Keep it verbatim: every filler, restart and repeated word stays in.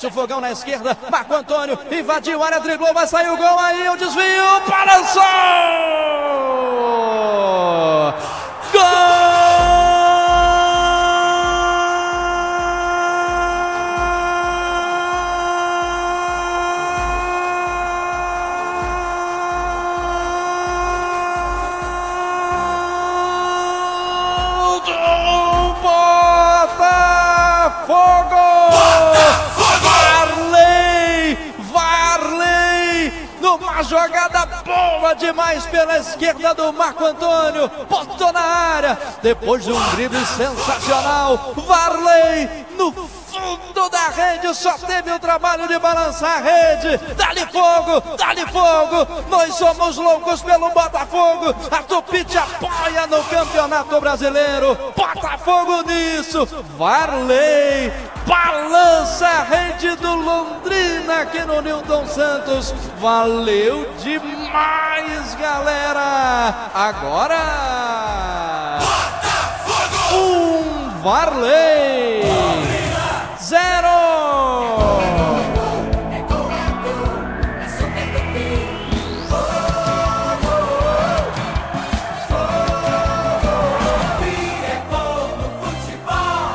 desce o fogão na esquerda, Marco Antônio invadiu a área, driblou, vai sair o gol aí, o desvio, balançou! Gol! Numa jogada boa demais pela esquerda do Marco Antônio, botou na área, depois de um drible sensacional, Varley no fundo da rede, só teve o trabalho de balançar a rede. Dá-lhe fogo, dá-lhe fogo, nós somos loucos pelo Botafogo, a Tupi te apoia no Campeonato Brasileiro, Botafogo nisso, Varley balança a rede do Londrina aqui no Newton Santos, valeu demais, galera. Agora um Varley.